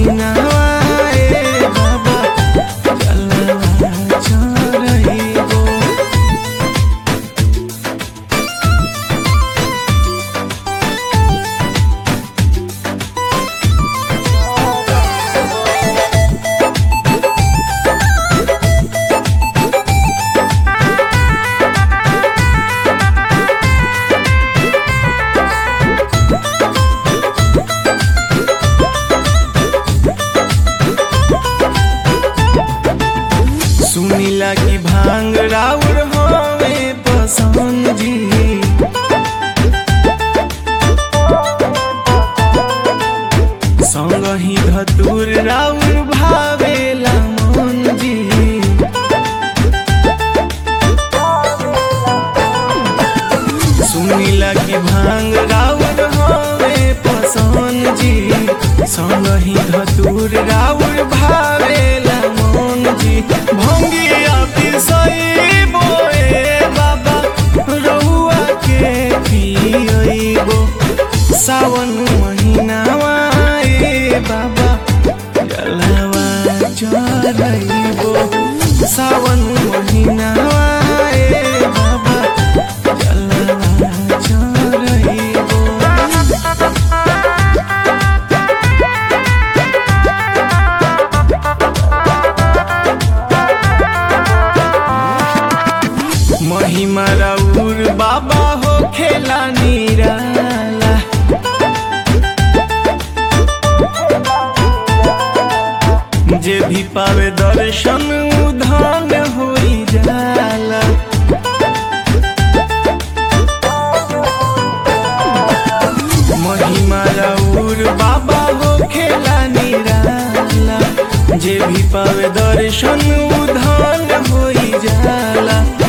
महीना ए बाबा जलवा चढ़ाइबो। सुनीला की भांग राउर होवे पसंद जी, संग ही धतूर राउर भावेला मन जी। सुनीला की भांग राउर होवे पसंद जी, संग ही धतूर राउर भावेला मन जी। भंगिया पिसइबो ए बाबा रहुआ के पियइबो। सावन महीनावा ए बाबा जलवा चढ़ाइबो। सावन महीनावा ए बाबा जलवा चढ़ाइबो। महिमा राउर बाबा हो खेला निराला, जे भी पावे दर्शन उधान होई जाला। महिमा राउर बाबा हो खेला निराला, जे भी पावे दर्शन उधान होई जाला।